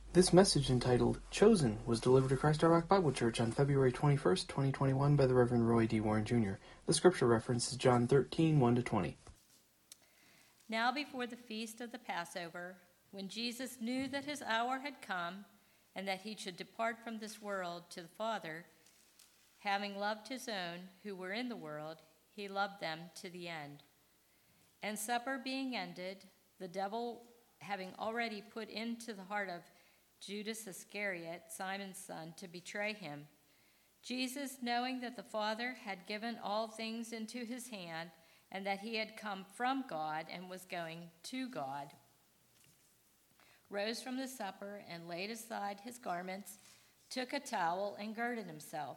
This message, entitled Chosen, was delivered to Christ Our Rock Bible Church on February 21st, 2021 by the Reverend Roy D. Warren Jr. The scripture reference is John 13, 1-20. Now before the feast of the Passover, when Jesus knew that his hour had come, and that he should depart from this world to the Father, having loved his own who were in the world, he loved them to the end. And supper being ended, the devil having already put into the heart of Judas Iscariot, Simon's son, to betray him, Jesus, knowing that the Father had given all things into his hand, and that he had come from God and was going to God, rose from the supper and laid aside his garments, took a towel and girded himself.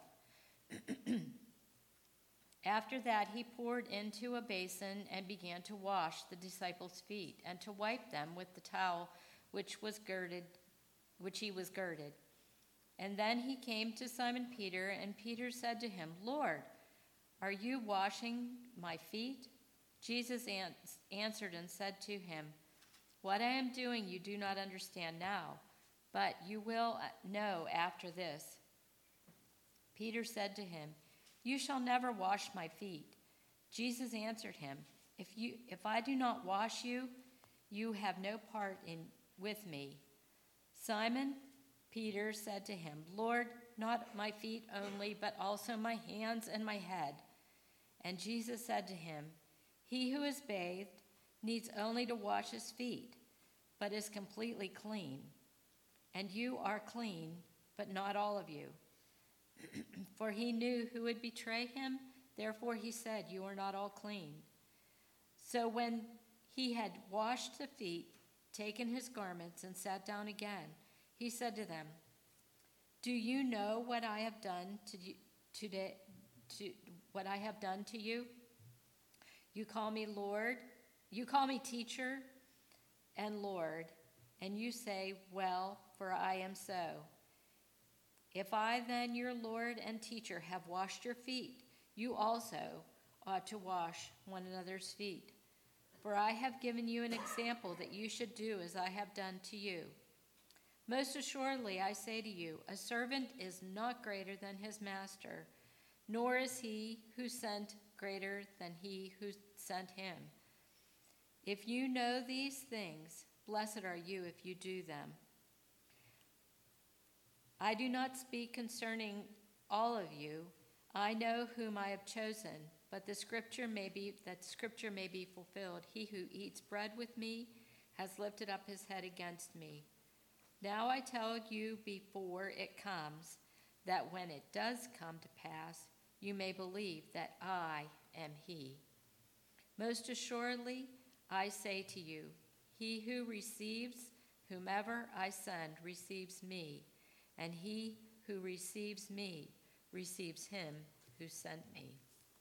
After that he poured into a basin and began to wash the disciples' feet and to wipe them with the towel which he was girded. And then he came to Simon Peter, and Peter said to him, "Lord, are you washing my feet?" Jesus answered and said to him, "What I am doing you do not understand now, but you will know after this." Peter said to him, "You shall never wash my feet." Jesus answered him, If I do not wash you, you have no part with me." Simon Peter said to him, "Lord, not my feet only, but also my hands and my head." And Jesus said to him, "He who is bathed needs only to wash his feet, but is completely clean. And you are clean, but not all of you." For he knew who would betray him, therefore he said, "You are not all clean." So when he had washed the feet, taken his garments, and sat down again, he said to them, "Do you know what I have done what I have done to you? You call me Lord, you call me teacher and Lord, and you say, 'Well, for I am so.' If I then, your Lord and teacher, have washed your feet, you also ought to wash one another's feet. For I have given you an example that you should do as I have done to you. Most assuredly, I say to you, a servant is not greater than his master, nor is he who sent greater than he who sent him. If you know these things, blessed are you if you do them. I do not speak concerning all of you. I know whom I have chosen, but the scripture may be fulfilled. He who eats bread with me has lifted up his head against me. Now I tell you before it comes, that when it does come to pass, you may believe that I am he. Most assuredly, I say to you, he who receives whomever I send receives me, and he who receives me receives him who sent me."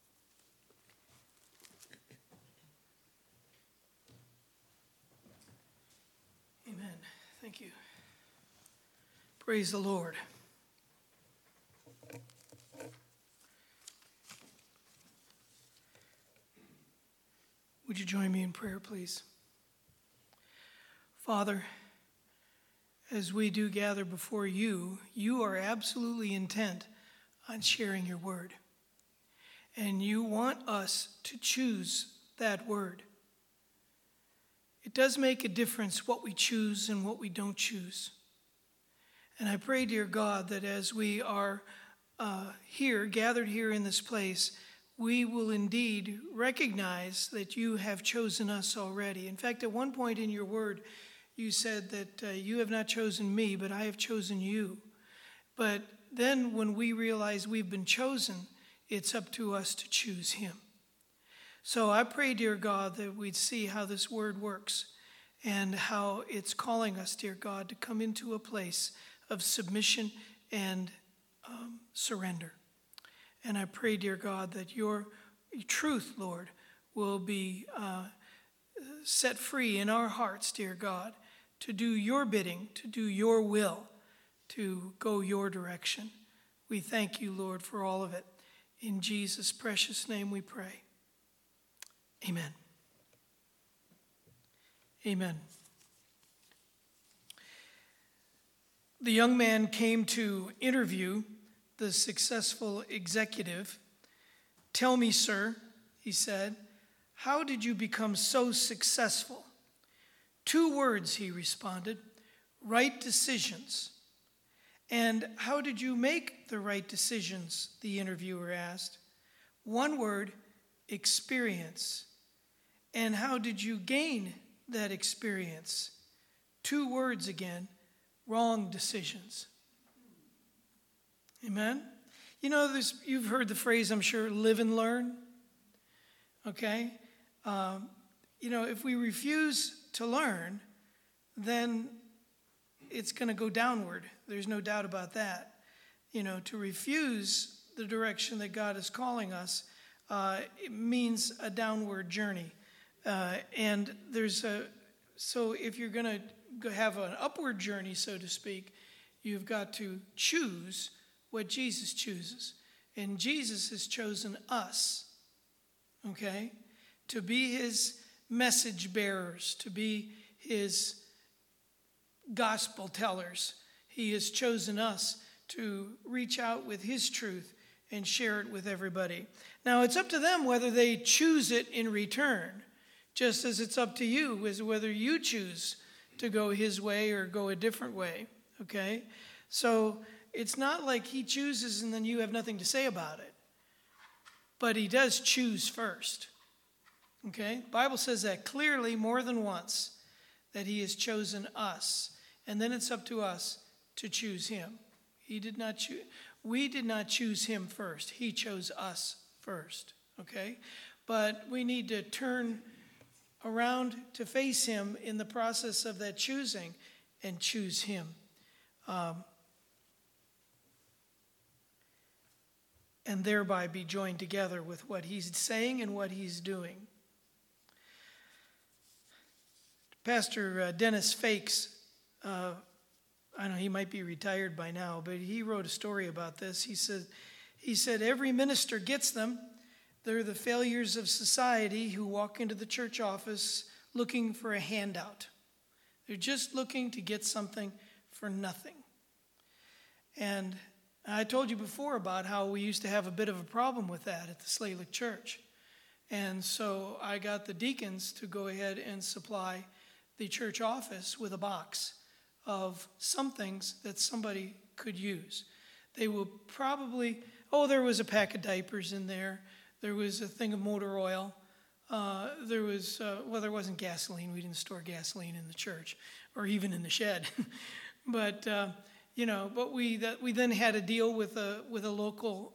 Amen. Thank you. Praise the Lord. Would you join me in prayer, please? Father, as we do gather before you, you are absolutely intent on sharing your word. And you want us to choose that word. It does make a difference what we choose and what we don't choose. And I pray, dear God, that as we are gathered here in this place, we will indeed recognize that you have chosen us already. In fact, at one point in your word, you said that you have not chosen me, but I have chosen you. But then when we realize we've been chosen, it's up to us to choose him. So I pray, dear God, that we'd see how this word works and how it's calling us, dear God, to come into a place of submission and surrender. And I pray, dear God, that your truth, Lord, will be set free in our hearts, dear God, to do your bidding, to do your will, to go your direction. We thank you, Lord, for all of it. In Jesus' precious name we pray. Amen. Amen. The young man came to interview the successful executive. "Tell me, sir," he said, "how did you become so successful?" "2 words," he responded, "right decisions." "And how did you make the right decisions?" the interviewer asked. "1 word, experience." "And how did you gain that experience?" 2 words again, wrong decisions. Amen? You know, you've heard the phrase, I'm sure, live and learn. Okay? If we refuse to learn, then it's going to go downward. There's no doubt about that. To refuse the direction that God is calling us, it means a downward journey. So if you're going to have an upward journey, so to speak, you've got to choose what Jesus chooses. And Jesus has chosen us, okay, to be his message bearers, to be his gospel tellers. He has chosen us to reach out with his truth and share it with everybody. Now, it's up to them whether they choose it in return, just as it's up to you as whether you choose to go his way or go a different way, okay? So it's not like he chooses and then you have nothing to say about it. But he does choose first, okay? The Bible says that clearly more than once, that he has chosen us. And then it's up to us to choose him. We did not choose him first. He chose us first, okay? But we need to turn around to face him in the process of that choosing and choose him. And thereby be joined together with what he's saying and what he's doing. Pastor Dennis Fakes, I know he might be retired by now, but he wrote a story about this. He said, every minister gets them. They're the failures of society who walk into the church office looking for a handout. They're just looking to get something for nothing. And I told you before about how we used to have a bit of a problem with that at the Slavic Church. And so I got the deacons to go ahead and supply the church office with a box of some things that somebody could use. They will probably, there was a pack of diapers in there. There was a thing of motor oil. There wasn't gasoline. We didn't store gasoline in the church or even in the shed. But we then had a deal with a local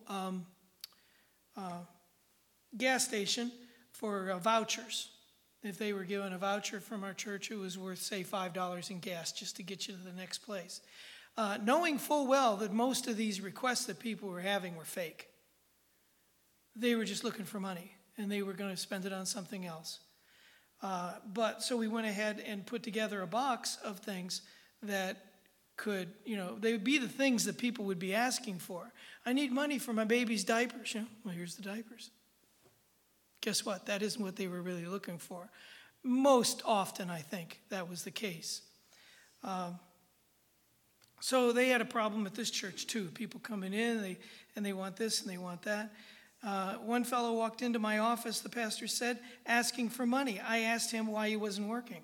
gas station for vouchers. If they were given a voucher from our church, it was worth, say, $5 in gas just to get you to the next place. Knowing full well that most of these requests that people were having were fake. They were just looking for money, and they were going to spend it on something else. So we went ahead and put together a box of things that could, they would be the things that people would be asking for. I need money for my baby's diapers. Well, here's the diapers. Guess what? That isn't what they were really looking for. Most often, I think, that was the case. So they had a problem at this church, too. People coming in, and they want this and they want that. One fellow walked into my office, the pastor said, asking for money. I asked him why he wasn't working.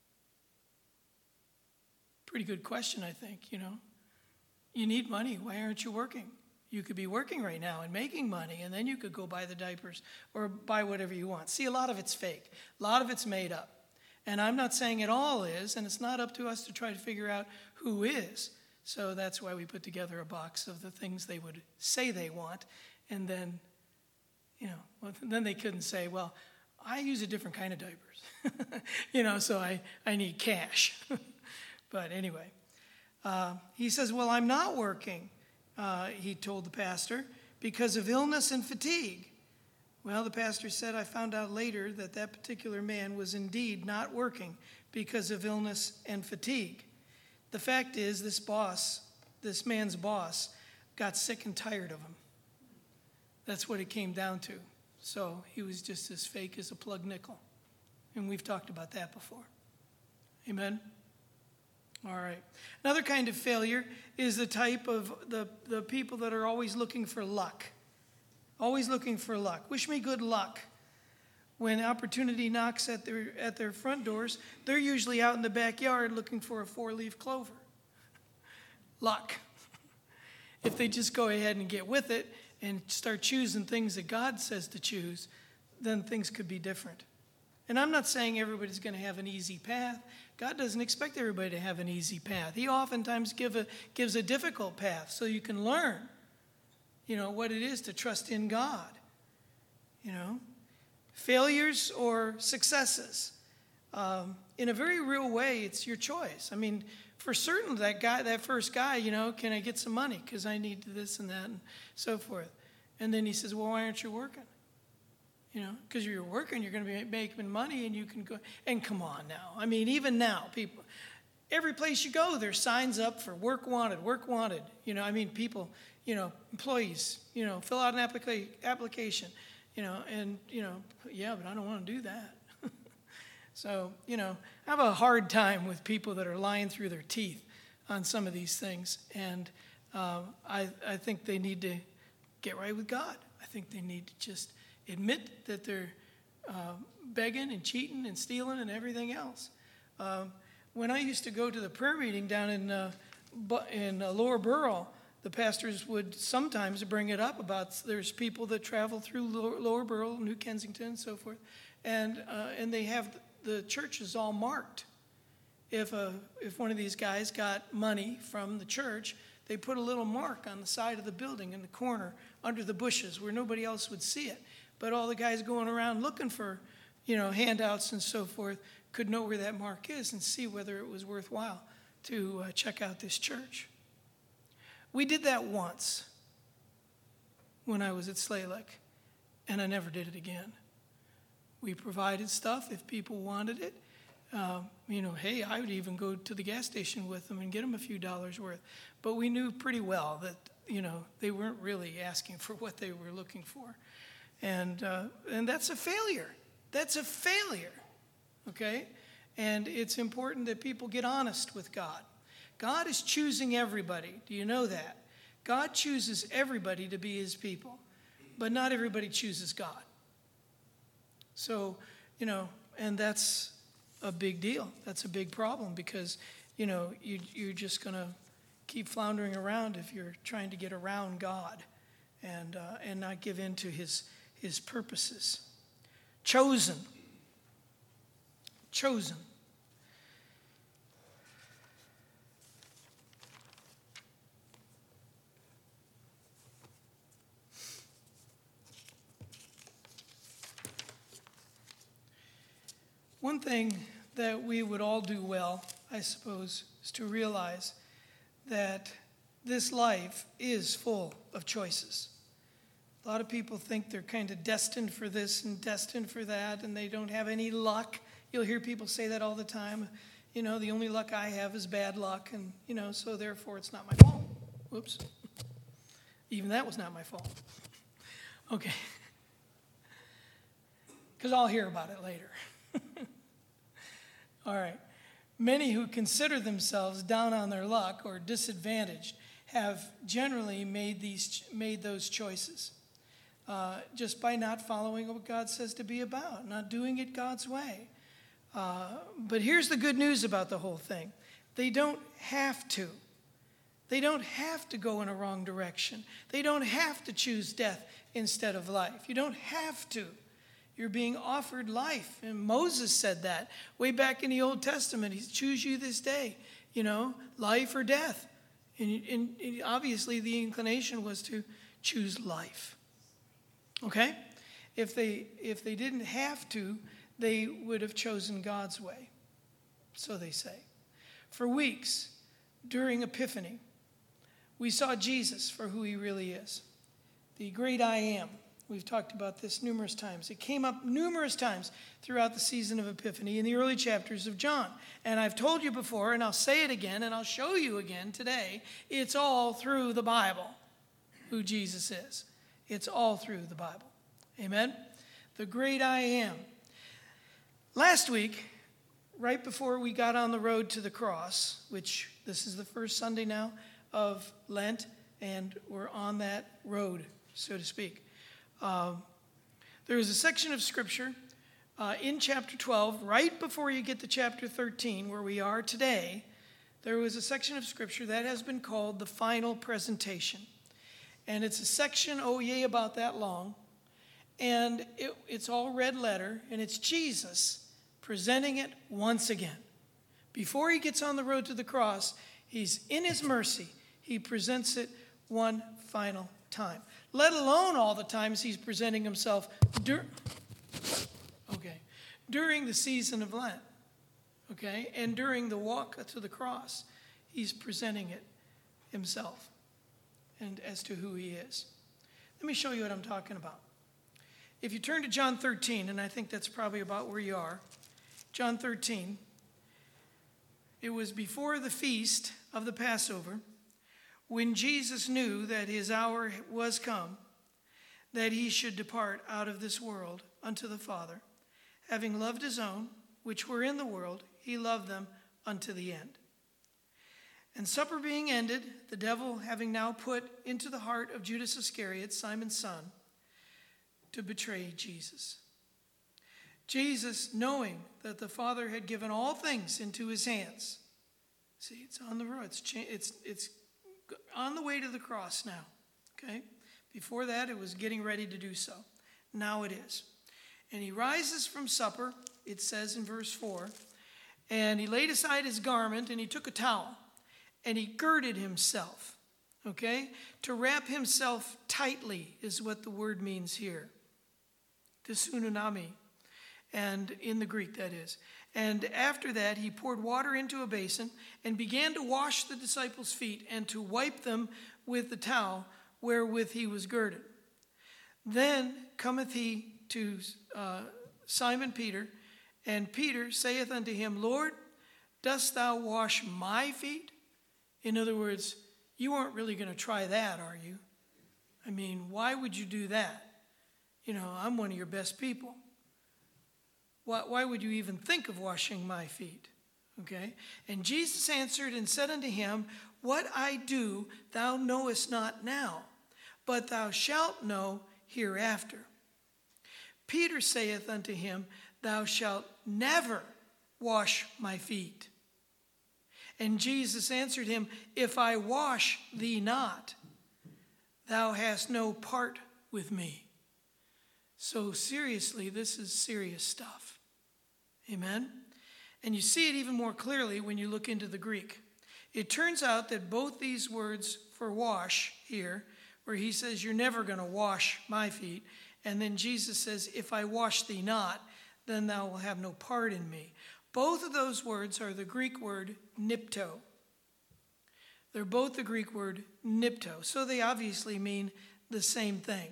Pretty good question, I think, You need money. Why aren't you working? You could be working right now and making money, and then you could go buy the diapers or buy whatever you want. See, a lot of it's fake. A lot of it's made up. And I'm not saying it all is, and it's not up to us to try to figure out who is. So that's why we put together a box of the things they would say they want, and then, then they couldn't say, well, I use a different kind of diapers. So I need cash. But anyway, he says, well, I'm not working. He told the pastor, because of illness and fatigue. Well, the pastor said, I found out later that particular man was indeed not working because of illness and fatigue. The fact is, this man's boss, got sick and tired of him. That's what it came down to. So he was just as fake as a plug nickel. And we've talked about that before. Amen? All right. Another kind of failure is the type of the people that are always looking for luck. Always looking for luck. Wish me good luck. When opportunity knocks at their front doors, they're usually out in the backyard looking for a 4-leaf clover. Luck. If they just go ahead and get with it and start choosing things that God says to choose, then things could be different. And I'm not saying everybody's going to have an easy path. God doesn't expect everybody to have an easy path. He oftentimes gives a difficult path so you can learn, what it is to trust in God. Failures or successes. In a very real way, it's your choice. I mean, for certain, that first guy, can I get some money? Because I need this and that and so forth. And then he says, well, why aren't you working? Because you're working, you're going to be making money, and you can go. And come on now. I mean, even now, people, every place you go, there's signs up for work wanted, work wanted. People, employees, fill out an application, yeah, but I don't want to do that. So, I have a hard time with people that are lying through their teeth on some of these things. And I think they need to get right with God. I think they need to just admit that they're begging and cheating and stealing and everything else. When I used to go to the prayer meeting down in Lower Borough, the pastors would sometimes bring it up about there's people that travel through Lower Borough, New Kensington, and so forth, and they have the churches all marked. If one of these guys got money from the church, they put a little mark on the side of the building in the corner under the bushes where nobody else would see it. But all the guys going around looking for, handouts and so forth could know where that mark is and see whether it was worthwhile to check out this church. We did that once when I was at Slaylick, and I never did it again. We provided stuff if people wanted it. Hey, I would even go to the gas station with them and get them a few dollars worth. But we knew pretty well that, they weren't really asking for what they were looking for. And that's a failure. That's a failure, okay? And it's important that people get honest with God. God is choosing everybody. Do you know that? God chooses everybody to be his people, but not everybody chooses God. So, and that's a big deal. That's a big problem because, you're just going to keep floundering around if you're trying to get around God and not give in to his purposes. Chosen. One thing that we would all do well, I suppose, is to realize that this life is full of choices. A lot of people think they're kind of destined for this and destined for that, and they don't have any luck. You'll hear people say that all the time. The only luck I have is bad luck, and, so therefore it's not my fault. Whoops. Even that was not my fault. Okay. Because I'll hear about it later. All right. Many who consider themselves down on their luck or disadvantaged have generally made those choices just by not following what God says to be about, not doing it God's way. But here's the good news about the whole thing. They don't have to. They don't have to go in a wrong direction. They don't have to choose death instead of life. You don't have to. You're being offered life. And Moses said that way back in the Old Testament. He said, choose you this day, life or death. And obviously the inclination was to choose life. Okay? If they didn't have to, they would have chosen God's way. So they say. For weeks during Epiphany, we saw Jesus for who he really is. The great I am. We've talked about this numerous times. It came up numerous times throughout the season of Epiphany in the early chapters of John. And I've told you before, and I'll say it again, and I'll show you again today, it's all through the Bible who Jesus is. It's all through the Bible. Amen? The great I am. Last week, right before we got on the road to the cross, which this is the first Sunday now of Lent, and we're on that road, so to speak. There is a section of Scripture in chapter 12, right before you get to chapter 13, where we are today. There was a section of Scripture that has been called the final presentation. And it's a section, about that long. And it's all red letter, and it's Jesus presenting it once again. Before he gets on the road to the cross, he's in his mercy. He presents it one final time. Let alone all the times he's presenting himself during the season of Lent. And during the walk to the cross, he's presenting it himself and as to who he is. Let me show you what I'm talking about. If you turn to John 13, and I think that's probably about where you are, John 13, it was before the feast of the Passover, when Jesus knew that his hour was come, that he should depart out of this world unto the Father. Having loved his own, which were in the world, he loved them unto the end. And supper being ended, the devil having now put into the heart of Judas Iscariot, Simon's son, to betray Jesus. Jesus, knowing that the Father had given all things into his hands. See, it's on the road. It's on the way to the cross now. Before that, it was getting ready to do so. Now it is. And he rises from supper, it says in verse 4, and he laid aside his garment, and he took a towel, and he girded himself. To wrap himself tightly is what the word means here. Dysununami, and in the Greek that is. And after that, he poured water into a basin and began to wash the disciples' feet and to wipe them with the towel wherewith he was girded. Then cometh he to Simon Peter, and Peter saith unto him, Lord, dost thou wash my feet? In other words, you aren't really going to try that, are you? I mean, why would you do that? I'm one of your best people. Why would you even think of washing my feet? And Jesus answered and said unto him, What I do thou knowest not now, but thou shalt know hereafter. Peter saith unto him, Thou shalt never wash my feet. And Jesus answered him, If I wash thee not, thou hast no part with me. So seriously, this is serious stuff. Amen? And you see it even more clearly when you look into the Greek. It turns out that both these words for wash here, where he says, You're never going to wash my feet, and then Jesus says, If I wash thee not, then thou will have no part in me. Both of those words are the Greek word nipto. They're both the Greek word nipto. So they obviously mean the same thing.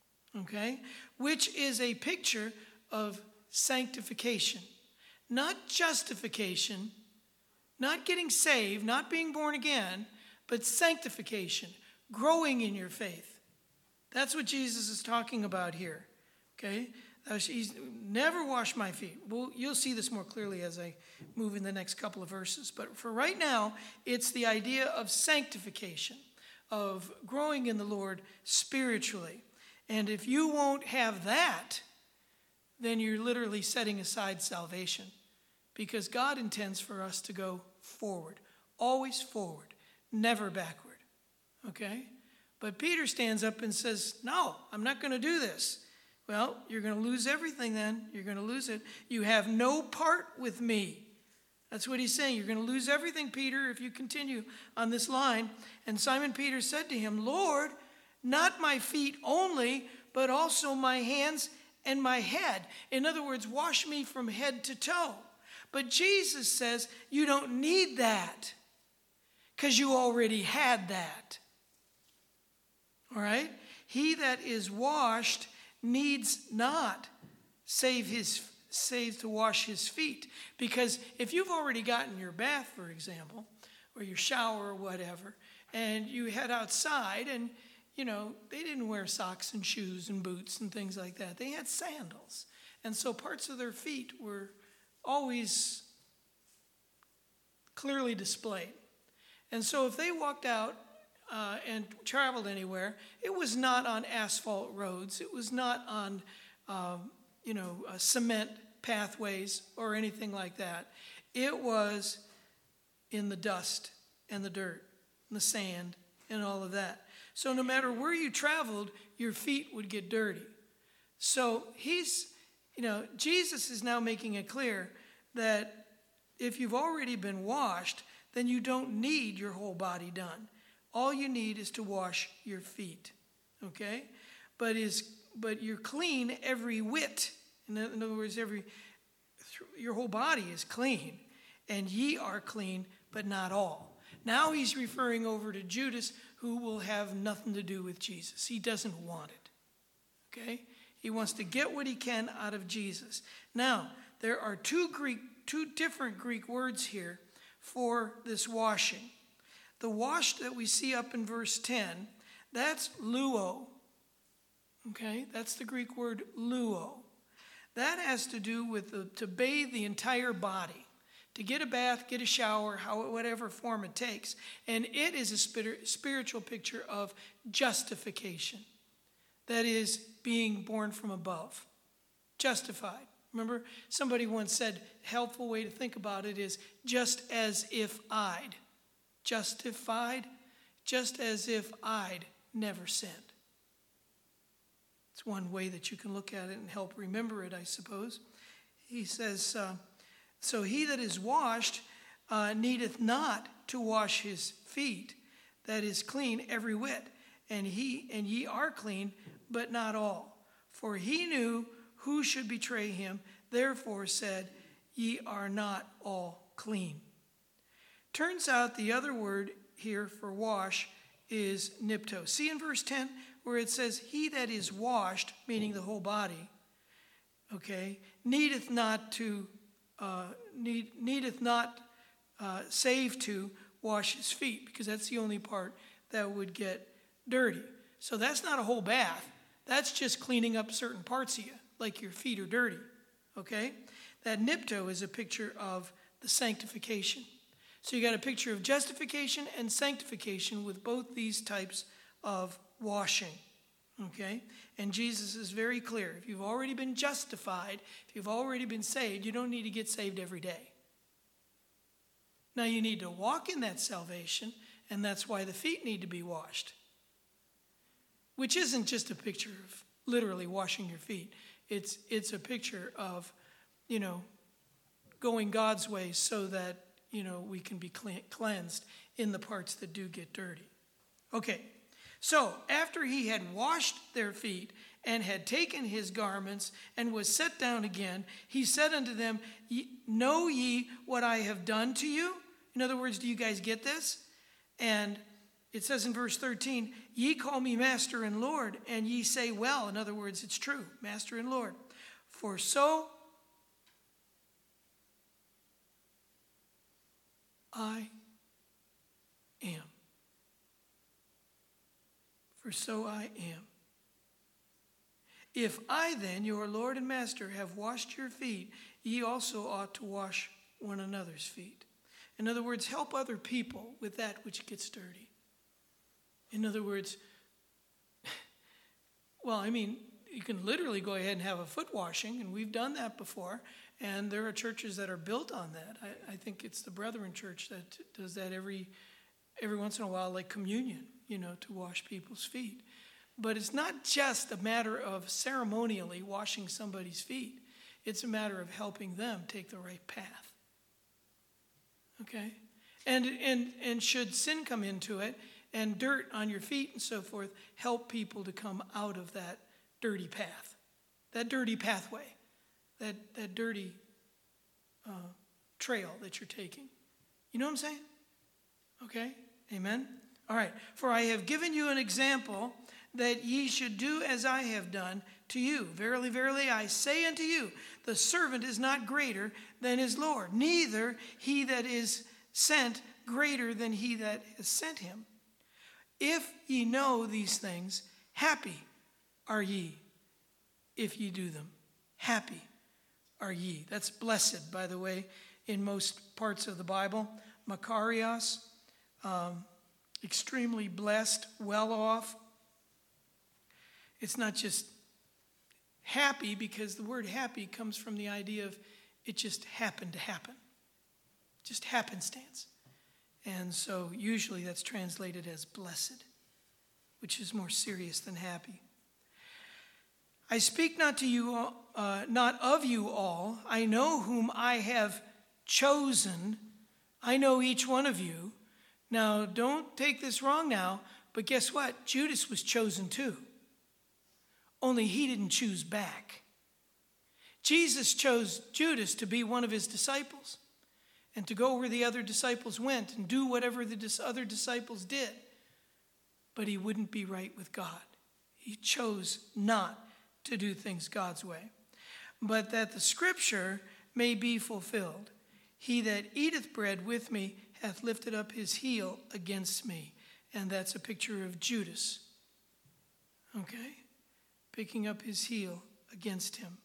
Which is a picture of sanctification. Not justification, not getting saved, not being born again, but sanctification, growing in your faith. That's what Jesus is talking about here. He's never washed my feet. Well, you'll see this more clearly as I move in the next couple of verses. But for right now, it's the idea of sanctification, of growing in the Lord spiritually. And if you won't have that, then you're literally setting aside salvation. Because God intends for us to go forward, always forward, never backward. But Peter stands up and says, No, I'm not going to do this. Well, you're going to lose everything then. You're going to lose it. You have no part with me. That's what he's saying. You're going to lose everything, Peter, if you continue on this line. And Simon Peter said to him, Lord, not my feet only, but also my hands and my head. In other words, wash me from head to toe. But Jesus says, you don't need that because you already had that. All right? He that is washed needs not save to wash his feet. Because if you've already gotten your bath, for example, or your shower or whatever, and you head outside and, they didn't wear socks and shoes and boots and things like that. They had sandals. And so parts of their feet were always clearly displayed. And so if they walked out and traveled anywhere, it was not on asphalt roads. It was not on, cement pathways or anything like that. It was in the dust and the dirt and the sand and all of that. So no matter where you traveled, your feet would get dirty. So Jesus is now making it clear that if you've already been washed, then you don't need your whole body done. All you need is to wash your feet, okay? But you're clean every whit. In other words, your whole body is clean, and ye are clean, but not all. Now he's referring over to Judas, who will have nothing to do with Jesus. He doesn't want it, okay? He wants to get what he can out of Jesus. Now, there are two different Greek words here for this washing. The wash that we see up in verse 10, that's luo. Okay, that's the Greek word luo. That has to do with to bathe the entire body, to get a bath, get a shower, whatever form it takes. And it is a spiritual picture of justification. That is being born from above, justified. Remember, somebody once said, a helpful way to think about it is just as if I'd. Justified, just as if I'd never sinned. It's one way that you can look at it and help remember it, I suppose. He says, so he that is washed needeth not to wash his feet, that is clean every whit. And ye are clean, but not all. For he knew who should betray him, therefore said, ye are not all clean. Turns out the other word here for wash is nipto. See in verse 10 where it says, he that is washed, meaning the whole body, okay, needeth not save to wash his feet, because that's the only part that would get dirty. So that's not a whole bath. That's just cleaning up certain parts of you, like your feet are dirty, okay? That nipto is a picture of the sanctification. So you got a picture of justification and sanctification with both these types of washing, okay? And Jesus is very clear. If you've already been justified, if you've already been saved, you don't need to get saved every day. Now you need to walk in that salvation, and that's why the feet need to be washed. Which isn't just a picture of literally washing your feet. It's a picture of, going God's way so that, we can be cleansed in the parts that do get dirty. Okay, so after he had washed their feet and had taken his garments and was set down again, he said unto them, know ye what I have done to you? In other words, do you guys get this? And it says in verse 13, ye call me Master and Lord, and ye say well. In other words, it's true, Master and Lord. For so I am. For so I am. If I then, your Lord and Master, have washed your feet, ye also ought to wash one another's feet. In other words, help other people with that which gets dirty. In other words, you can literally go ahead and have a foot washing, and we've done that before, and there are churches that are built on that. I think it's the Brethren Church that does that every once in a while, like communion, to wash people's feet. But it's not just a matter of ceremonially washing somebody's feet. It's a matter of helping them take the right path. Okay? And should sin come into it, and dirt on your feet and so forth, help people to come out of that dirty path, that dirty pathway, that dirty trail that you're taking. You know what I'm saying? Okay? Amen? All right. For I have given you an example that ye should do as I have done to you. Verily, verily, I say unto you, the servant is not greater than his Lord, neither he that is sent greater than he that has sent him. If ye know these things, happy are ye if ye do them. Happy are ye. That's blessed, by the way, in most parts of the Bible. makarios, extremely blessed, well off. It's not just happy, because the word happy comes from the idea of it just happened to happen. Just happenstance. And so usually that's translated as blessed, which is more serious than happy. I speak not to you, not of you all. I know whom I have chosen. I know each one of you. Now, don't take this wrong now, but guess what? Judas was chosen too. Only he didn't choose back. Jesus chose Judas to be one of his disciples and to go where the other disciples went and do whatever the other disciples did. But he wouldn't be right with God. He chose not to do things God's way. But that the scripture may be fulfilled. He that eateth bread with me hath lifted up his heel against me. And that's a picture of Judas. Okay? Picking up his heel against him.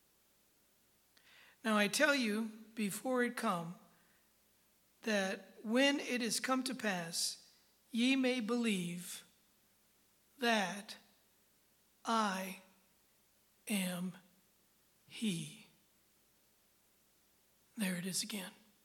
Now I tell you, before it come, that when it is come to pass, ye may believe that I am he. There it is again.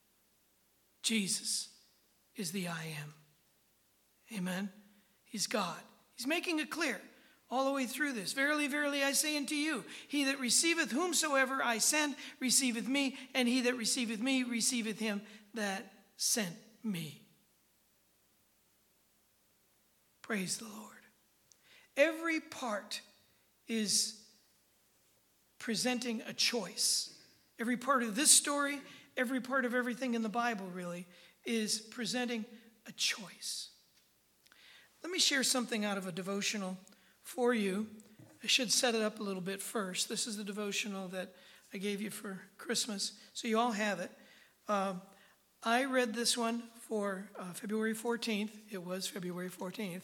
Jesus is the I am. Amen? He's God. He's making it clear all the way through this. Verily, verily, I say unto you, he that receiveth whomsoever I send receiveth me, and he that receiveth me receiveth him that sent me. Praise the Lord. Every part is presenting a choice. Every part of this story, every part of everything in the Bible really is presenting a choice. Let me share something out of a devotional for you. I should set it up a little bit first. This is the devotional that I gave you for Christmas, so you all have it. I read this one for February 14th. It was February 14th.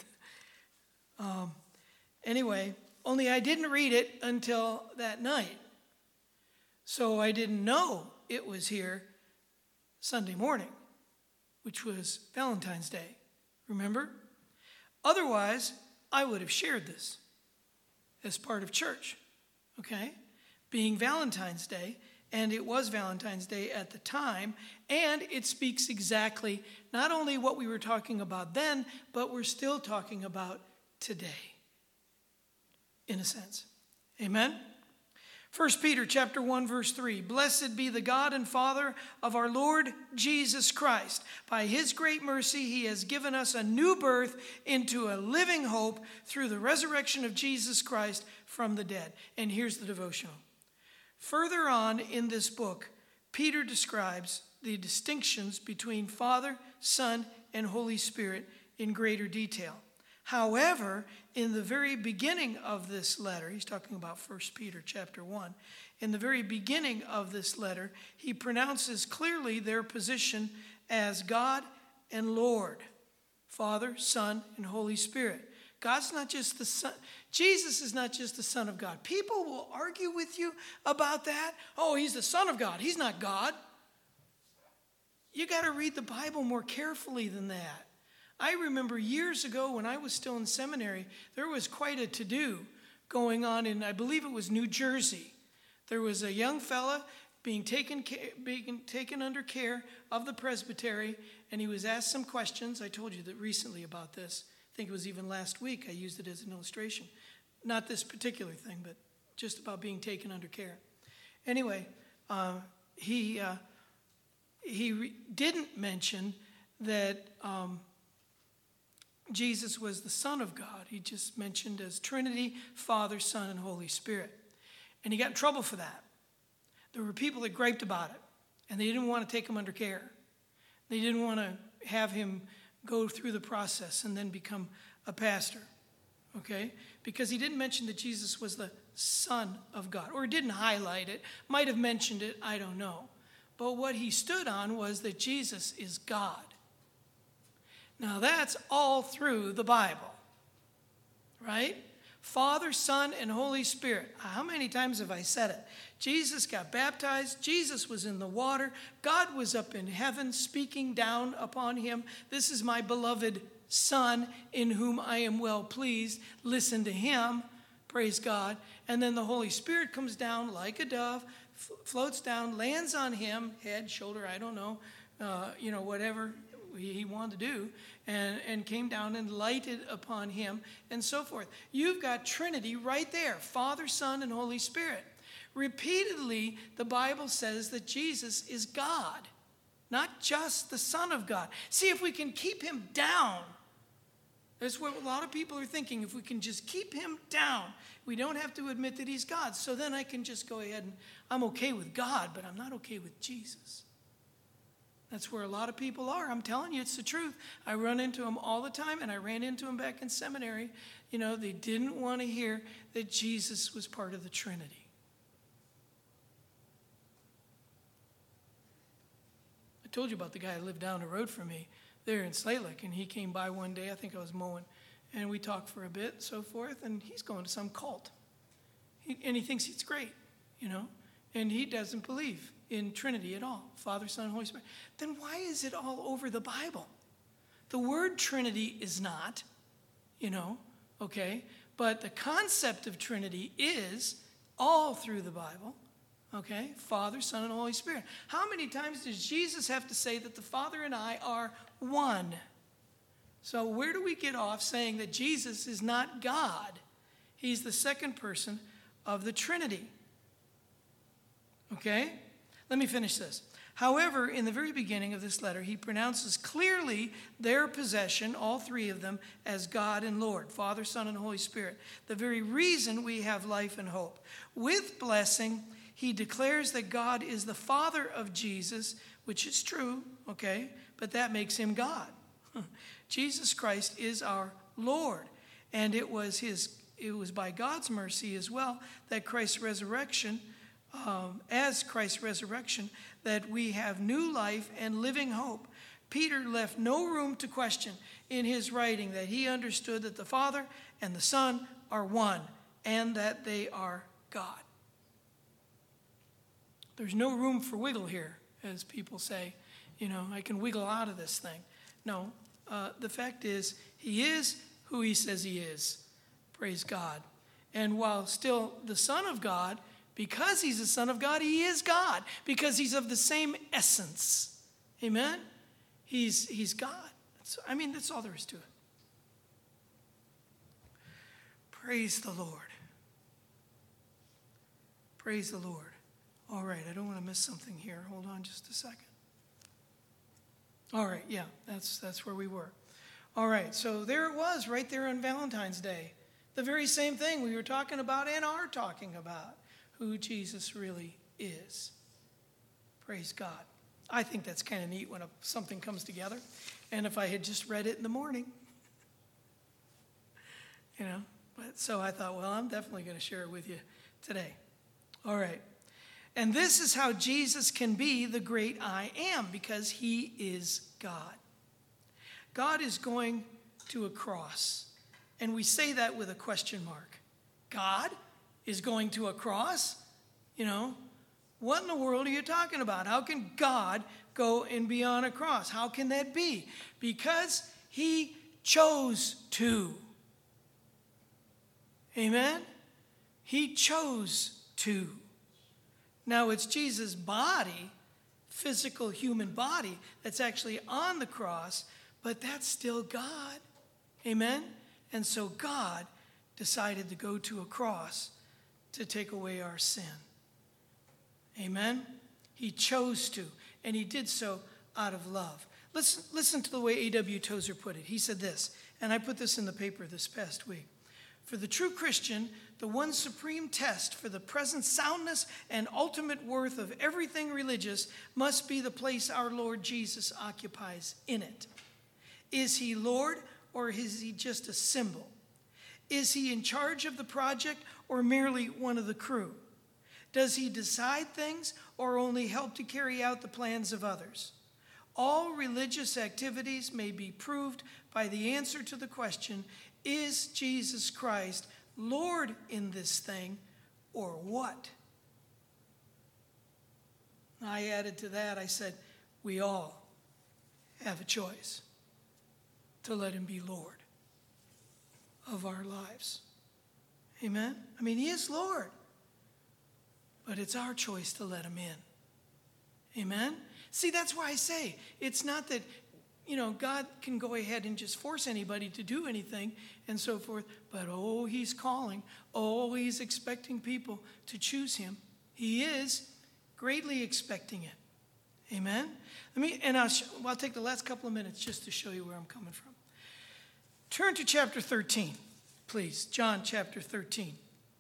Anyway, only I didn't read it until that night. So I didn't know it was here Sunday morning, which was Valentine's Day. Remember? Otherwise, I would have shared this as part of church, okay? Being Valentine's Day, and it was Valentine's Day at the time, and it speaks exactly not only what we were talking about then, but we're still talking about today, in a sense. Amen? 1 Peter chapter 1, verse 3, Blessed be the God and Father of our Lord Jesus Christ. By his great mercy, he has given us a new birth into a living hope through the resurrection of Jesus Christ from the dead. And here's the devotional. Further on in this book, Peter describes the distinctions between Father, Son, and Holy Spirit in greater detail. However, in the very beginning of this letter, he's talking about 1 Peter chapter 1. In the very beginning of this letter, he pronounces clearly their position as God and Lord, Father, Son, and Holy Spirit. God's not just the Son. Jesus is not just the Son of God. People will argue with you about that. Oh, he's the Son of God. He's not God. You got to read the Bible more carefully than that. I remember years ago when I was still in seminary, there was quite a to-do going on in, I believe it was New Jersey. There was a young fella being taken under care of the presbytery, and he was asked some questions. I told you that recently about this. I think it was even last week I used it as an illustration. Not this particular thing, but just about being taken under care. Anyway, he didn't mention that Jesus was the Son of God. He just mentioned as Trinity, Father, Son, and Holy Spirit. And he got in trouble for that. There were people that griped about it, and they didn't want to take him under care. They didn't want to have him go through the process and then become a pastor, okay? Because he didn't mention that Jesus was the Son of God, or didn't highlight it, might have mentioned it, I don't know. But what he stood on was that Jesus is God. Now that's all through the Bible, right? Father, Son, and Holy Spirit. How many times have I said it? Jesus got baptized. Jesus was in the water. God was up in heaven speaking down upon him. This is my beloved Son in whom I am well pleased. Listen to him. Praise God. And then the Holy Spirit comes down like a dove, floats down, lands on him, head, shoulder, I don't know, whatever he wanted to do, and came down and lighted upon him and so forth. You've got Trinity right there, Father, Son, and Holy Spirit. Repeatedly, the Bible says that Jesus is God, not just the Son of God. See, if we can keep him down, that's what a lot of people are thinking. If we can just keep him down, we don't have to admit that he's God. So then I can just go ahead and I'm okay with God, but I'm not okay with Jesus. That's where a lot of people are. I'm telling you, it's the truth. I run into them all the time, and I ran into them back in seminary. They didn't want to hear that Jesus was part of the Trinity. I told you about the guy who lived down the road from me there in Slate Lake, and he came by one day. I think I was mowing, and we talked for a bit and so forth, and he's going to some cult. And he thinks it's great, and he doesn't believe in Trinity at all, Father, Son, Holy Spirit. Then why is it all over the Bible? The word Trinity is not, okay? But the concept of Trinity is all through the Bible, okay? Father, Son, and Holy Spirit. How many times does Jesus have to say that the Father and I are one? So where do we get off saying that Jesus is not God? He's the second person of the Trinity, okay? Let me finish this. However, in the very beginning of this letter, he pronounces clearly their possession, all three of them, as God and Lord, Father, Son, and Holy Spirit, the very reason we have life and hope. With blessing, he declares that God is the Father of Jesus, which is true, okay, but that makes him God. Jesus Christ is our Lord, and it was by God's mercy as well that Christ's resurrection, as Christ's resurrection, that we have new life and living hope. Peter left no room to question in his writing that he understood that the Father and the Son are one and that they are God. There's no room for wiggle here, as people say. I can wiggle out of this thing. No, the fact is, he is who he says he is. Praise God. And while still the Son of God, because he's the Son of God, he is God. Because he's of the same essence. Amen? He's God. That's all there is to it. Praise the Lord. Praise the Lord. All right, I don't want to miss something here. Hold on just a second. All right, yeah, that's where we were. All right, so there it was, right there on Valentine's Day. The very same thing we were talking about and are talking about. Who Jesus really is. Praise God. I think that's kind of neat when something comes together. And if I had just read it in the morning, But so I thought, well, I'm definitely going to share it with you today. All right. And this is how Jesus can be the great I am, because he is God. God is going to a cross. And we say that with a question mark. God is going to a cross? What in the world are you talking about? How can God go and be on a cross? How can that be? Because he chose to. Amen? He chose to. Now it's Jesus' body, physical human body, that's actually on the cross, but that's still God. Amen? And so God decided to go to a cross to take away our sin. Amen? He chose to, and he did so out of love. Listen to the way A.W. Tozer put it. He said this, and I put this in the paper this past week. For the true Christian, the one supreme test for the present soundness and ultimate worth of everything religious must be the place our Lord Jesus occupies in it. Is he Lord, or is he just a symbol? Is he in charge of the project, or merely one of the crew? Does he decide things, or only help to carry out the plans of others? All religious activities may be proved by the answer to the question, is Jesus Christ Lord in this thing or what? I added to that, I said, we all have a choice to let him be Lord of our lives. Amen? I mean, he is Lord. But it's our choice to let him in. Amen? See, that's why I say, it's not that, God can go ahead and just force anybody to do anything and so forth. But, he's calling. He's expecting people to choose him. He is greatly expecting it. Amen? I'll take the last couple of minutes just to show you where I'm coming from. Turn to chapter 13, please. John chapter 13.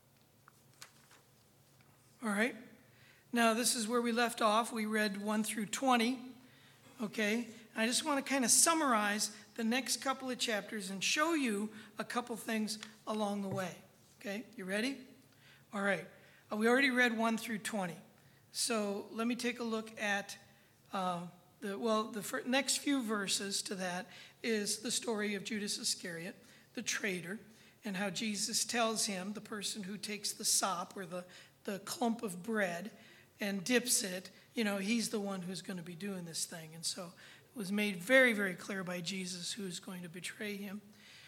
All right? Now, this is where we left off. We read 1 through 20. Okay? I just want to kind of summarize the next couple of chapters and show you a couple things along the way. Okay? You ready? All right. We already read 1 through 20. So let me take a look at the next few verses to that is the story of Judas Iscariot, the traitor, and how Jesus tells him, the person who takes the sop or the clump of bread and dips it, he's the one who's going to be doing this thing. And so it was made very, very clear by Jesus who's going to betray him.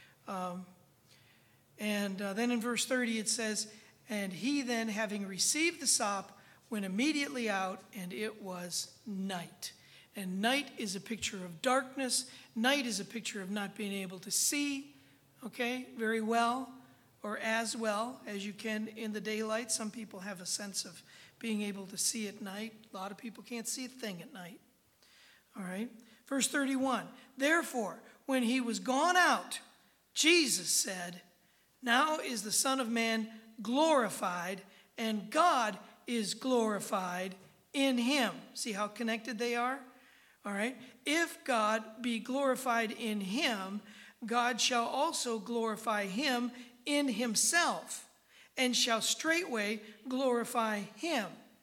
Then in verse 30 it says, and he then, having received the sop, went immediately out, and it was night. And night is a picture of darkness. Night is a picture of not being able to see, very well, or as well as you can in the daylight. Some people have a sense of being able to see at night. A lot of people can't see a thing at night. All right. Verse 31, therefore, when he was gone out, Jesus said, now is the Son of Man glorified, and God is glorified in him. See how connected they are? All right. If God be glorified in him, God shall also glorify him in himself, and shall straightway glorify him.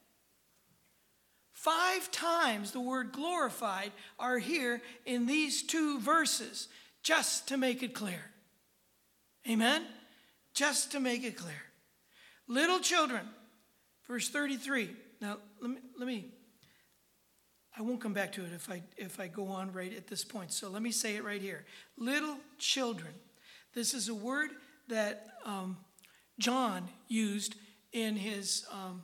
5 times the word glorified are here in these 2 verses, just to make it clear. Amen? Just to make it clear. Little children, verse 33. Now, let me I won't come back to it if I go on right at this point. So let me say it right here. Little children. This is a word that John used in his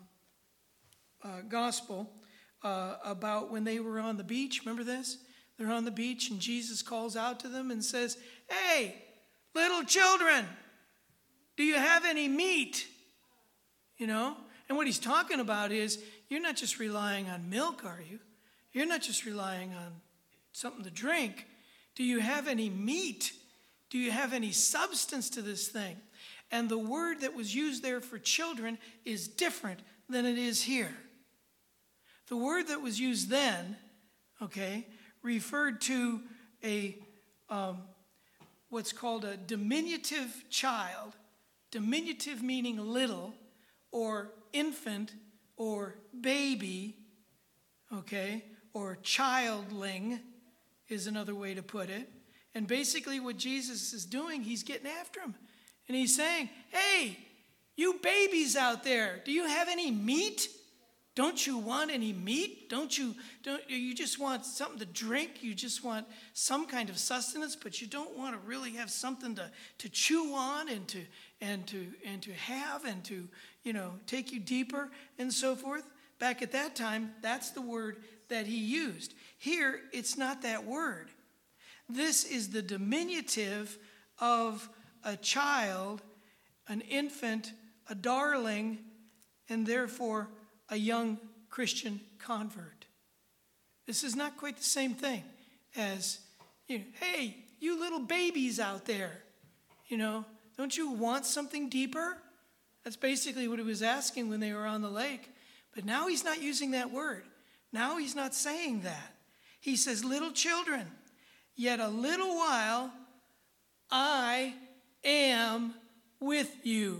gospel about when they were on the beach. Remember this? They're on the beach and Jesus calls out to them and says, hey, little children, do you have any meat? And what he's talking about is, you're not just relying on milk, are you? You're not just relying on something to drink. Do you have any meat? Do you have any substance to this thing? And the word that was used there for children is different than it is here. The word that was used then, referred to a what's called a diminutive child. Diminutive meaning little, or infant, or baby, or childling is another way to put it. And basically what Jesus is doing, he's getting after him. And he's saying, hey, you babies out there, do you have any meat? Don't you want any meat? Don't you just want something to drink? You just want some kind of sustenance, but you don't want to really have something to chew on and to have and to, take you deeper and so forth. Back at that time, that's the word that he used. Here, it's not that word. This is the diminutive of a child, an infant, a darling, and therefore a young Christian convert. This is not quite the same thing as, hey, you little babies out there, don't you want something deeper? That's basically what he was asking when they were on the lake. But now he's not using that word. Now he's not saying that. He says, little children, yet a little while I am with you.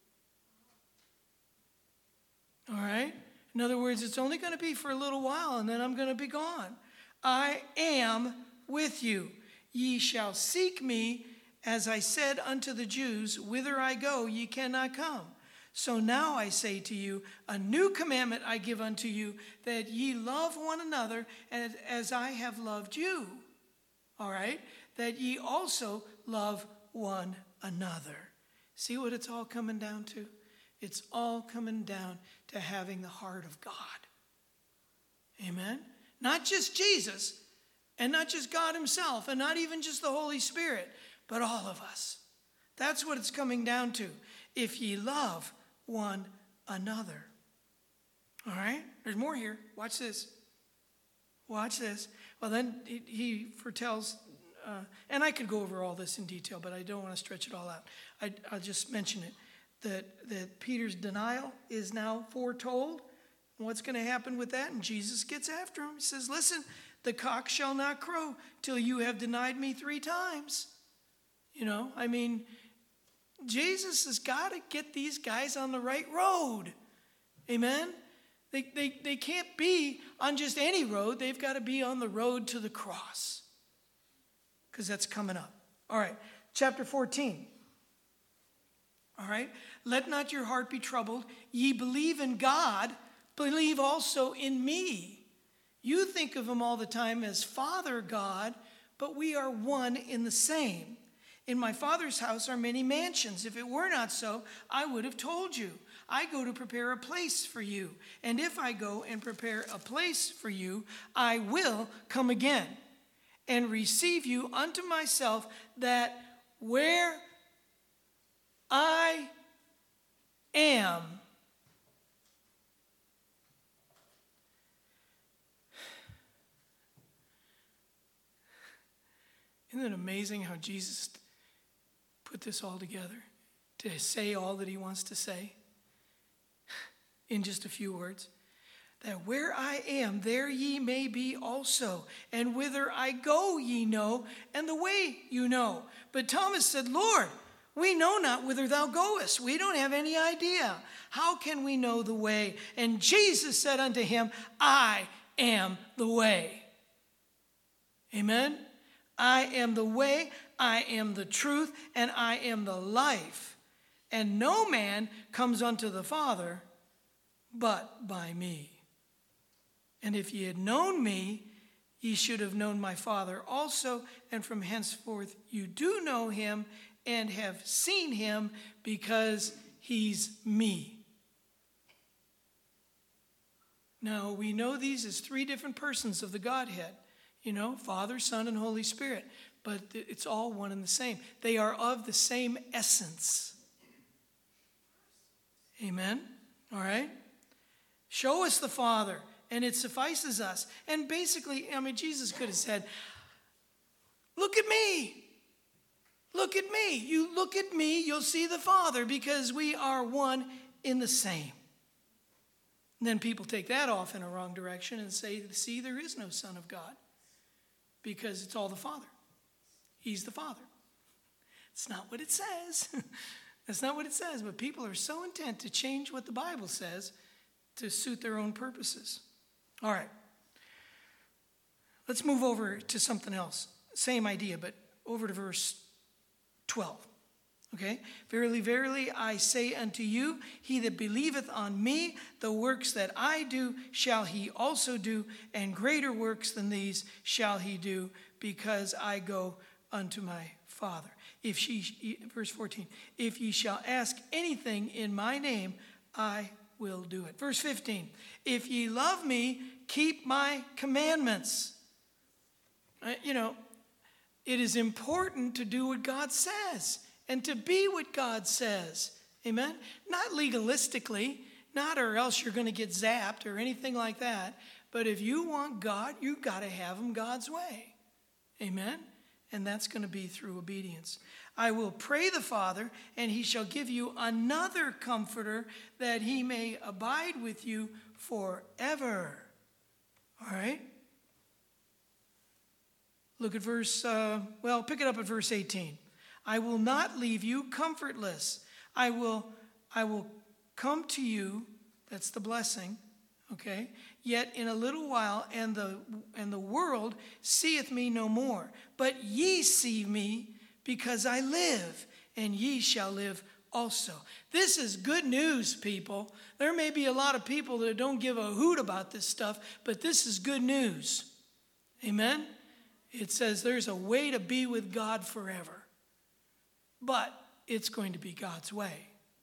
All right? In other words, it's only going to be for a little while, and then I'm going to be gone. I am with you. Ye shall seek me, as I said unto the Jews, whither I go, ye cannot come. So now I say to you, a new commandment I give unto you, that ye love one another as I have loved you. All right? That ye also love one another. See what it's all coming down to? It's all coming down to having the heart of God. Amen? Not just Jesus, and not just God himself, and not even just the Holy Spirit, but all of us. That's what it's coming down to. If ye love one another. All right? There's more here. Watch this. Watch this. Well, then he foretells, and I could go over all this in detail, but I don't want to stretch it all out. I'll just mention it, that Peter's denial is now foretold. What's going to happen with that? And Jesus gets after him. He says, listen, the cock shall not crow till you have denied me 3 times. You know, I mean, Jesus has got to get these guys on the right road. Amen? They can't be on just any road. They've got to be on the road to the cross. Because that's coming up. All right, chapter 14. All right, let not your heart be troubled. Ye believe in God, believe also in me. You think of him all the time as Father God, but we are one in the same. In my Father's house are many mansions. If it were not so, I would have told you. I go to prepare a place for you. And if I go and prepare a place for you, I will come again and receive you unto myself, that where I am, isn't it amazing how Jesus put this all together to say all that he wants to say in just a few words? That where I am, there ye may be also. And whither I go ye know, and the way you know. But Thomas said, Lord, we know not whither thou goest. We don't have any idea. How can we know the way? And Jesus said unto him, I am the way. Amen? I am the way, I am the truth, and I am the life. And no man comes unto the Father but by me. And if ye had known me, ye should have known my Father also. And from henceforth you do know him and have seen him, because he's me. Now, we know these as 3 different persons of the Godhead. You know, Father, Son, and Holy Spirit. But it's all one and the same. They are of the same essence. Amen? All right? Show us the Father, and it suffices us. And basically, I mean, Jesus could have said, look at me. Look at me. You look at me, you'll see the Father, because we are one in the same. And then people take that off in a wrong direction and say, see, there is no Son of God. Because it's all the Father. He's the Father. It's not what it says. That's not what it says. But people are so intent to change what the Bible says to suit their own purposes. All right. Let's move over to something else. Same idea, but over to verse 12. Okay? Verily, verily, I say unto you, he that believeth on me, the works that I do shall he also do, and greater works than these shall he do, because I go unto my Father. Verse 14, if ye shall ask anything in my name, I will do it. Verse 15, if ye love me, keep my commandments. It is important to do what God says and to be what God says. Amen? Not legalistically, not or else you're going to get zapped or anything like that. But if you want God, you've got to have him God's way. Amen? And that's going to be through obedience. I will pray the Father, and he shall give you another comforter, that he may abide with you forever. All right? Look at pick it up at verse 18. I will not leave you comfortless. I will come to you. That's the blessing. Okay? Yet in a little while, and the world seeth me no more. But ye see me, because I live, and ye shall live also. This is good news, people. There may be a lot of people that don't give a hoot about this stuff, but this is good news. Amen? It says there's a way to be with God forever, but it's going to be God's way.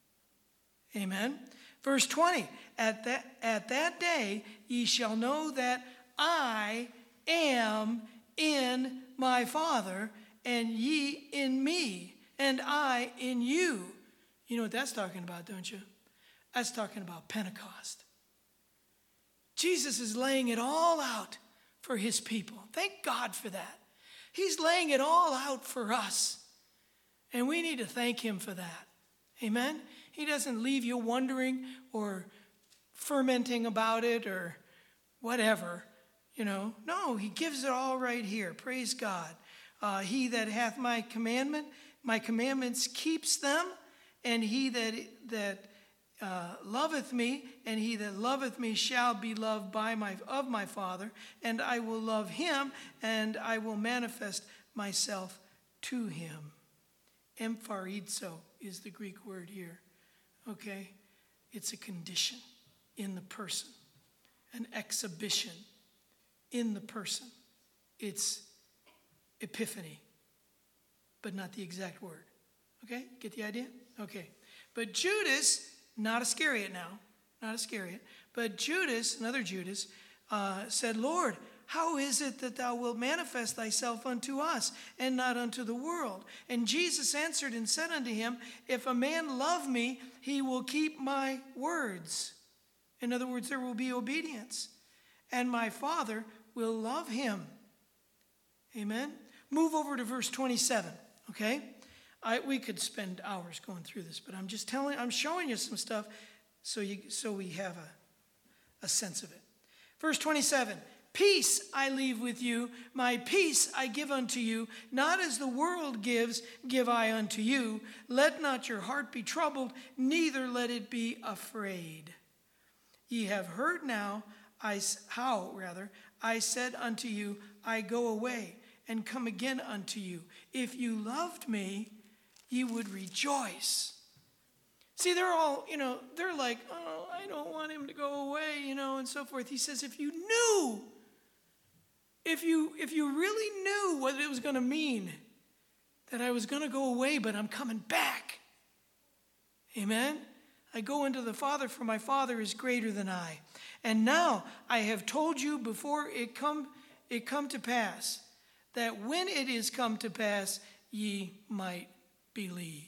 Amen? Verse 20, at that day ye shall know that I am in my Father, and ye in me, and I in you. You know what that's talking about, don't you? That's talking about Pentecost. Jesus is laying it all out for his people. Thank God for that. He's laying it all out for us. And we need to thank him for that. Amen? He doesn't leave you wondering or fermenting about it or whatever. No, he gives it all right here. Praise God. He that hath my commandments keeps them, and he that loveth me, and he that loveth me shall be loved of my Father, and I will love him, and I will manifest myself to him. Emphorizo is the Greek word here. Okay? It's a condition in the person, an exhibition in the person. It's epiphany, but not the exact word. Okay? Get the idea? Okay. But Judas, not Iscariot now, not Iscariot, but Judas, another Judas, said, Lord, how is it that thou wilt manifest thyself unto us and not unto the world? And Jesus answered and said unto him, if a man love me, he will keep my words. In other words, there will be obedience. And my Father will love him. Amen? Move over to verse 27, okay? We could spend hours going through this, but I'm showing you some stuff so we have a sense of it. Verse 27, peace I leave with you, my peace I give unto you, not as the world gives, give I unto you. Let not your heart be troubled, neither let it be afraid. Ye have heard now, how I said unto you, I go away and come again unto you. If you loved me, ye would rejoice. See, they're all, they're like, oh, I don't want him to go away, and so forth. He says, if you knew, if you really knew what it was going to mean, that I was going to go away, but I'm coming back. Amen? I go into the Father, for my Father is greater than I. And now I have told you before it come to pass, that when it is come to pass, ye might believe.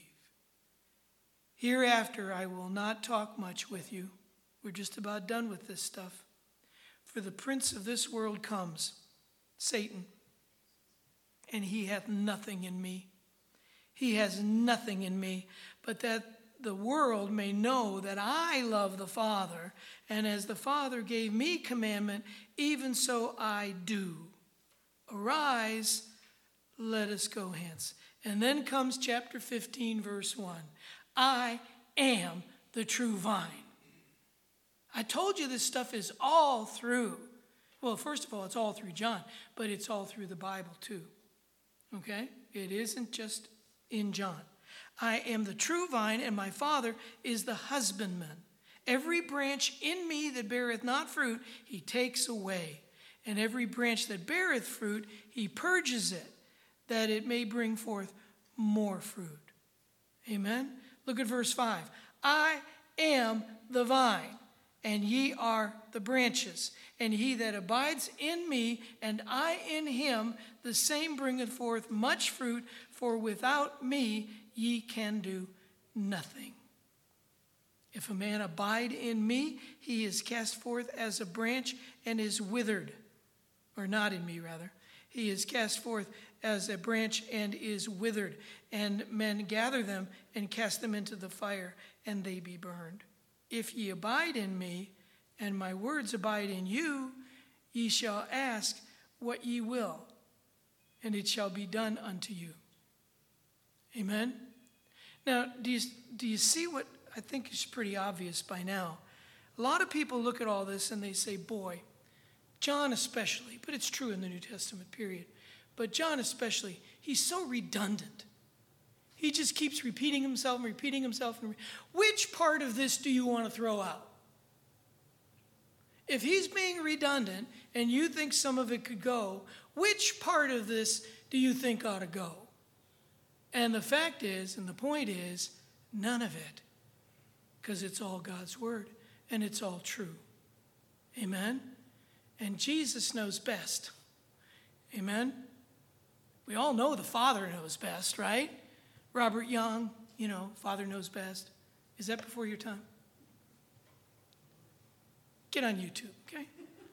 Hereafter I will not talk much with you. We're just about done with this stuff. For the prince of this world comes, Satan, and he hath nothing in me. He has nothing in me, but that the world may know that I love the Father, and as the Father gave me commandment, even so I do. Arise, let us go hence. And then comes chapter 15, verse 1. I am the true vine. I told you this stuff is all through. Well, first of all, it's all through John, but it's all through the Bible too. Okay? It isn't just in John. I am the true vine, and my Father is the husbandman. Every branch in me that beareth not fruit, he takes away. And every branch that beareth fruit, he purges it, that it may bring forth more fruit. Amen? Look at verse 5. I am the vine, and ye are the branches. And he that abides in me, and I in him, the same bringeth forth much fruit, for without me ye can do nothing. If a man abide in me, he is cast forth as a branch and is withered. Or not in me, rather. He is cast forth as a branch and is withered. And men gather them and cast them into the fire, and they be burned. If ye abide in me, and my words abide in you, ye shall ask what ye will, and it shall be done unto you. Amen? Now, do you see what I think is pretty obvious by now? A lot of people look at all this and they say, boy, John especially, but it's true in the New Testament period, but John especially, he's so redundant. He just keeps repeating himself and repeating himself. Which part of this do you want to throw out? If he's being redundant and you think some of it could go, which part of this do you think ought to go? And the fact is, and the point is, none of it. Because it's all God's word and it's all true. Amen? And Jesus knows best. Amen? We all know the Father knows best, right? Robert Young, Father knows best. Is that before your time? Get on YouTube, okay?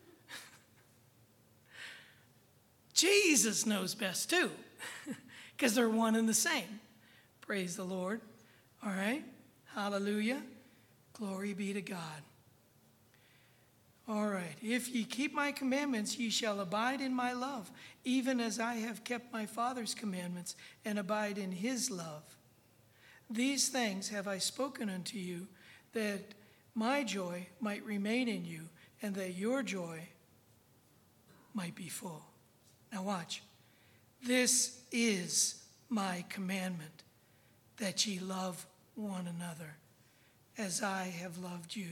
Jesus knows best too, because they're one and the same. Praise the Lord. All right? Hallelujah. Glory be to God. All right. If ye keep my commandments, ye shall abide in my love, even as I have kept my Father's commandments and abide in his love. These things have I spoken unto you, that my joy might remain in you, and that your joy might be full. Now watch. This is my commandment, that ye love one another, as I have loved you.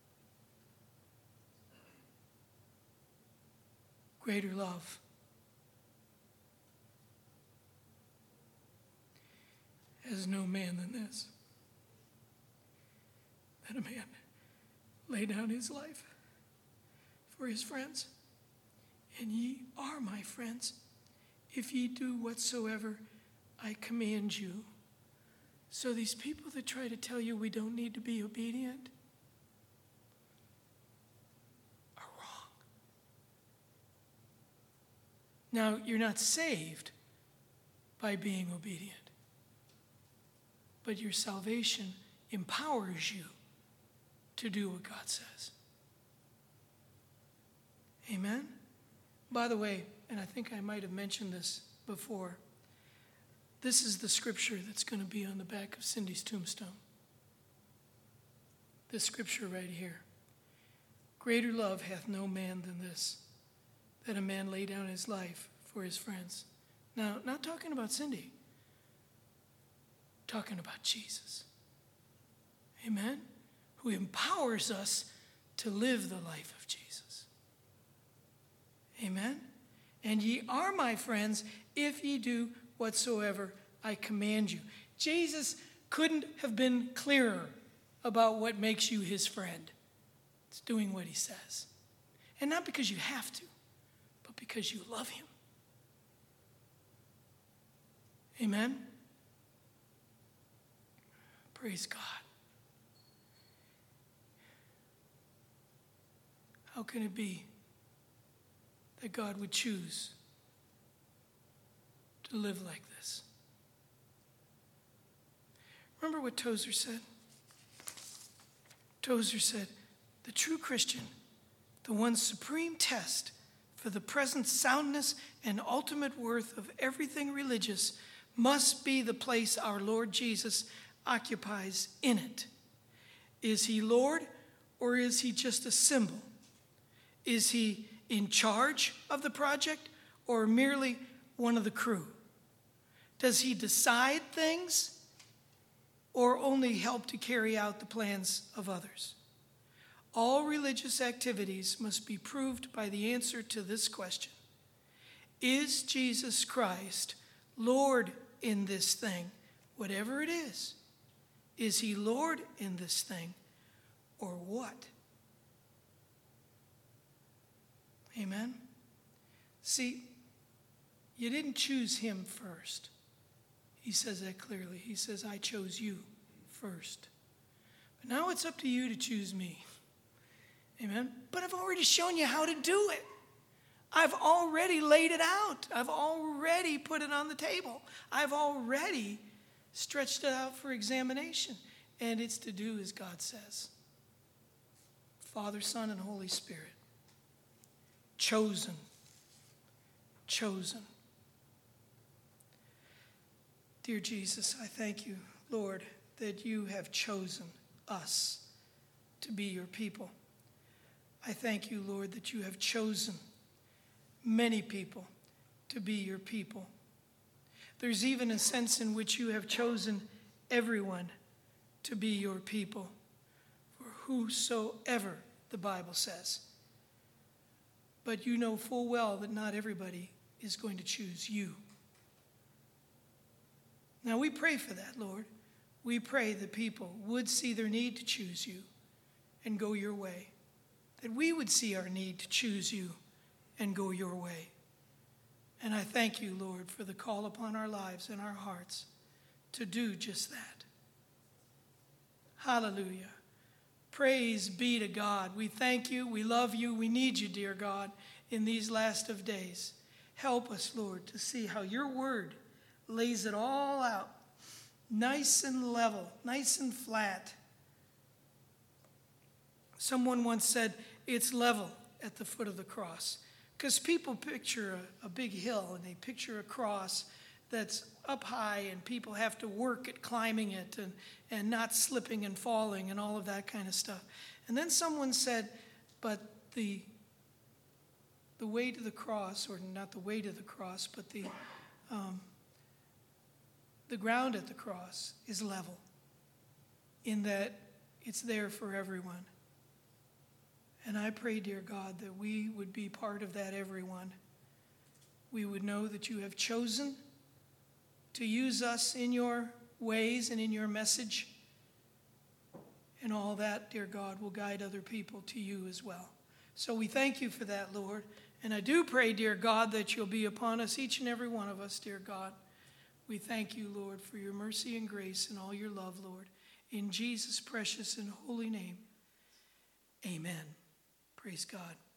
Greater love. Has no man than this, that a man lay down his life for his friends. And ye are my friends, if ye do whatsoever I command you. So these people that try to tell you we don't need to be obedient are wrong. Now, you're not saved by being obedient, but your salvation empowers you to do what God says. Amen? By the way, and I think I might have mentioned this before, this is the scripture that's going to be on the back of Cindy's tombstone. This scripture right here. Greater love hath no man than this, that a man lay down his life for his friends. Now, not talking about Cindy. Talking about Jesus. Amen? Who empowers us to live the life of Jesus. Amen? And ye are my friends if ye do whatsoever I command you. Jesus couldn't have been clearer about what makes you his friend. It's doing what he says. And not because you have to, but because you love him. Amen? Praise God. How can it be that God would choose to live like this? Remember what Tozer said? Tozer said, the true Christian, the one supreme test for the present soundness and ultimate worth of everything religious, must be the place our Lord Jesus occupies in it. Is he Lord, or is he just a symbol? Is he in charge of the project, or merely one of the crew? Does he decide things, or only help to carry out the plans of others? All religious activities must be proved by the answer to this question. Is Jesus Christ Lord in this thing, whatever it is? Is he Lord in this thing, or what? Amen? See, you didn't choose him first. He says that clearly. He says, I chose you first. But now it's up to you to choose me. Amen? But I've already shown you how to do it. I've already laid it out. I've already put it on the table. I've already stretched it out for examination. And it's to do as God says. Father, Son, and Holy Spirit. Chosen. Chosen. Dear Jesus, I thank you, Lord, that you have chosen us to be your people. I thank you, Lord, that you have chosen many people to be your people. There's even a sense in which you have chosen everyone to be your people. For whosoever, the Bible says. But you know full well that not everybody is going to choose you. Now we pray for that, Lord. We pray that people would see their need to choose you and go your way. That we would see our need to choose you and go your way. And I thank you, Lord, for the call upon our lives and our hearts to do just that. Hallelujah. Praise be to God. We thank you. We love you. We need you, dear God, in these last of days. Help us, Lord, to see how your word lays it all out, nice and level, nice and flat. Someone once said, it's level at the foot of the cross. Because people picture a big hill and they picture a cross that's up high and people have to work at climbing it and not slipping and falling and all of that kind of stuff. And then someone said, but the way to the cross, or not the way to the cross, but the ground at the cross is level in that it's there for everyone. And I pray, dear God, that we would be part of that everyone. We would know that you have chosen to use us in your ways and in your message. And all that, dear God, will guide other people to you as well. So we thank you for that, Lord. And I do pray, dear God, that you'll be upon us, each and every one of us, dear God. We thank you, Lord, for your mercy and grace and all your love, Lord. In Jesus' precious and holy name, amen. Praise God.